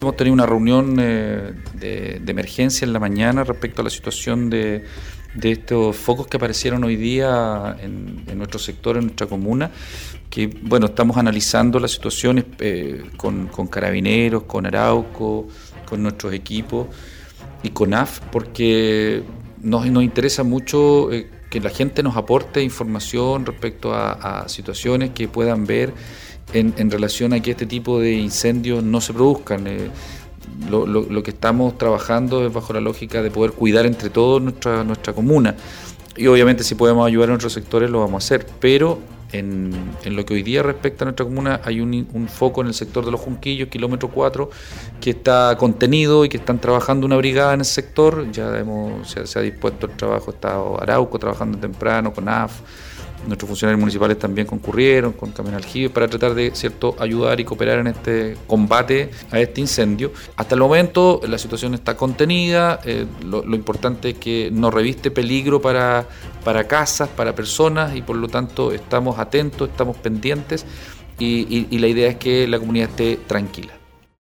Hemos tenido una reunión de emergencia en la mañana respecto a la situación de estos focos que aparecieron hoy día en nuestro sector, en nuestra comuna, que bueno, estamos analizando las situaciones con Carabineros, con Arauco, con nuestros equipos y con AF, porque nos interesa mucho que la gente nos aporte información respecto a situaciones que puedan ver en relación a que este tipo de incendios no se produzcan. Lo que estamos trabajando es bajo la lógica de poder cuidar entre todos nuestra comuna, y obviamente si podemos ayudar en otros sectores lo vamos a hacer, pero en lo que hoy día respecta a nuestra comuna hay un foco en el sector de los Junquillos, kilómetro 4, que está contenido y que están trabajando una brigada en ese sector. Ya se ha dispuesto el trabajo, está Arauco trabajando temprano con AF. Nuestros funcionarios municipales también concurrieron con camión aljibe para tratar de ayudar y cooperar en este combate a este incendio. Hasta el momento la situación está contenida, lo importante es que no reviste peligro para casas, para personas, y por lo tanto estamos atentos, estamos pendientes y la idea es que la comunidad esté tranquila.